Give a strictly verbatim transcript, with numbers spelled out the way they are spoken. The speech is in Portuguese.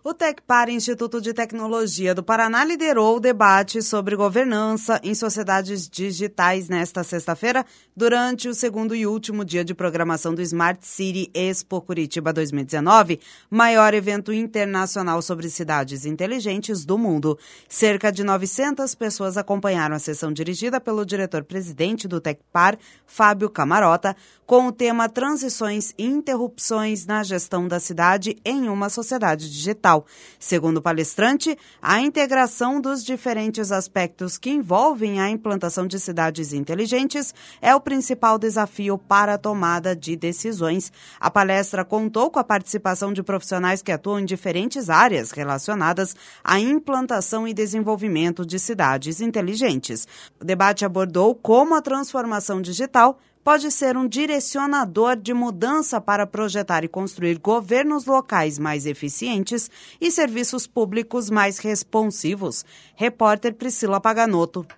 O Tecpar, Instituto de Tecnologia do Paraná, liderou o debate sobre governança em sociedades digitais nesta sexta-feira, durante o segundo e último dia de programação do Smart City Expo Curitiba dois mil e dezenove, maior evento internacional sobre cidades inteligentes do mundo. Cerca de novecentas pessoas acompanharam a sessão dirigida pelo diretor-presidente do Tecpar, Fábio Camarota, com o tema Transições e Interrupções na Gestão da Cidade em uma Sociedade Digital. Segundo o palestrante, a integração dos diferentes aspectos que envolvem a implantação de cidades inteligentes é o principal desafio para a tomada de decisões. A palestra contou com a participação de profissionais que atuam em diferentes áreas relacionadas à implantação e desenvolvimento de cidades inteligentes. O debate abordou como a transformação digital pode ser um direcionador de mudança para projetar e construir governos locais mais eficientes e serviços públicos mais responsivos. Repórter Priscila Paganotto.